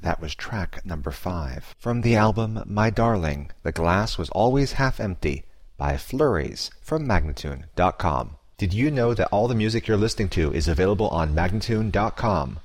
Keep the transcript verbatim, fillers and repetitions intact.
That was track number five. From the album My Darling, The Glass Was Always Half Empty by Flurries from Magnatune dot com. Did you know that all the music you're listening to is available on Magnatune dot com?